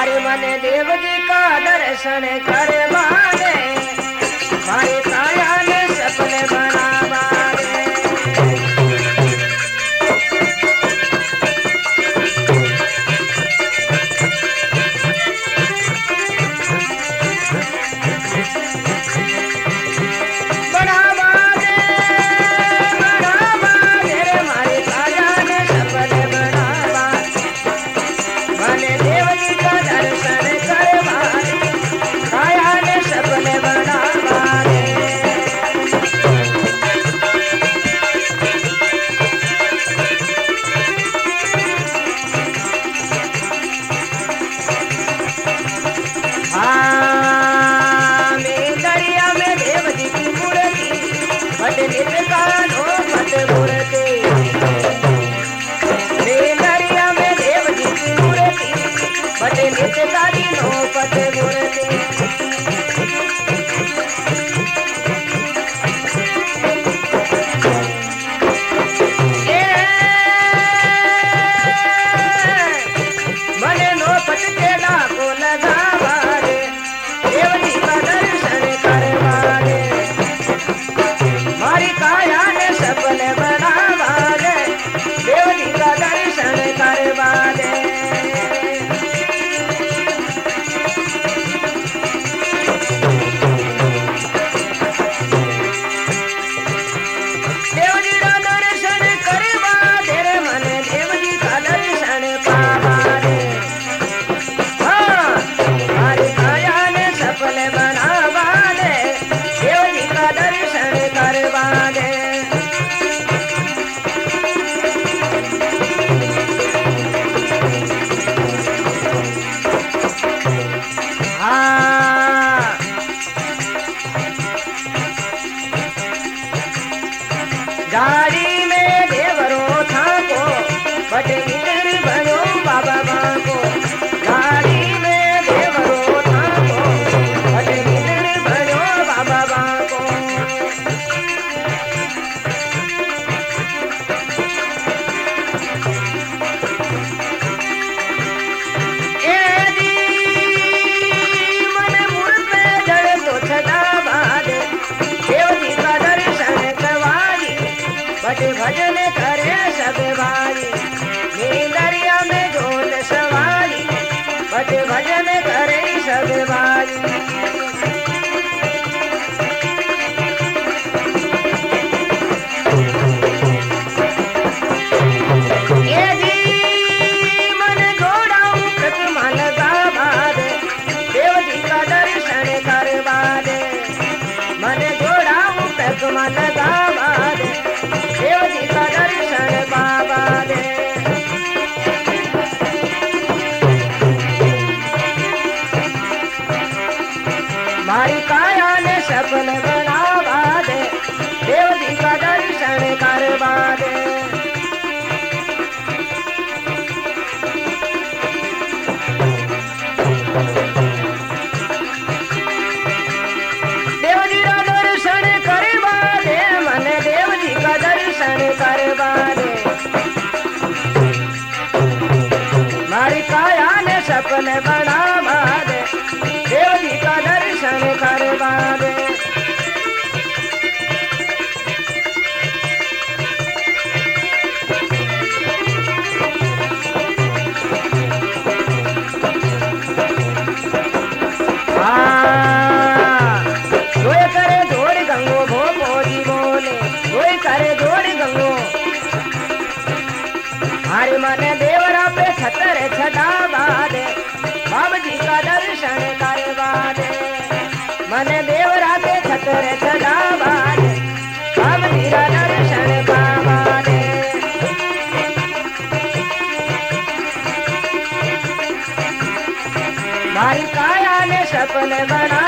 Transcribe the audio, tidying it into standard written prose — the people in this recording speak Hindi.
मारे मन देव जी का दर्शन करवा दे, मारे काया ने सपने बनावा दे। गाड़ी में देवरो था को बटे मित्र बनो बाबा माँ को, गाड़ी में देवरो था को बटे मित्र बनो बाबा माँ को। ए दी मन मुड़ पे जड़ तो छदा बाद देव जी का दर्शन करवाई, बटे भजन करे सब भाई दरिया में झोल सवारी, बटे भजन करे सब भाई। ये जी मन जोड़ाऊं प्रतिमा लगा दे, देव जी का दर्शन करवा दे, मन जोड़ाऊं प्रतिमा लगा दे, देव जी का दर्शन बाबा दे। मारी काया ने सपन बनावा दे, देव जी का दर्शन करवा दे। देव जी का दर्शन करवा दे, मन देव जी का दर्शन करवा दे। मारी काया ने सपन बनावा दे, देव जी का दर्शन करवा दे। कोई करे जोड़ गंगो भो मोदी बोले, कोई करे जोड़ गंगो हरे मन देवरा पे छतर छटावा दे, बाबा जी का दर्शन करवा दे, मन देवरा पे छतर छटावा दे, बाबा जी का दर्शन पावा दे। मारी काया ने सपन बना